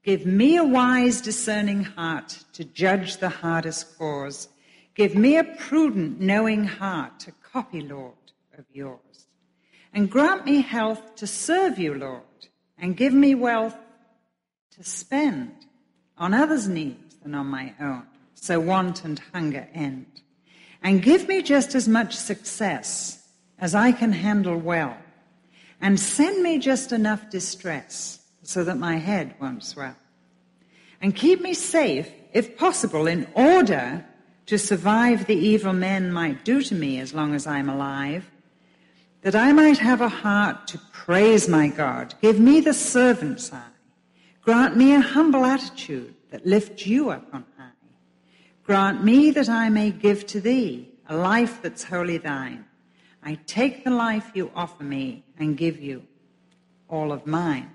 Give me a wise, discerning heart to judge the hardest cause. Give me a prudent, knowing heart to copy, Lord, of yours. And grant me health to serve you, Lord, and give me wealth to spend on others' needs than on my own, so want and hunger end. And give me just as much success as I can handle well, and send me just enough distress so that my head won't swell. And keep me safe, if possible, in order to survive the evil men might do to me as long as I'm alive, that I might have a heart to praise my God. Give me the servant's eye. Grant me a humble attitude that lifts you up on high. Grant me that I may give to thee a life that's wholly thine. I take the life you offer me and give you all of mine.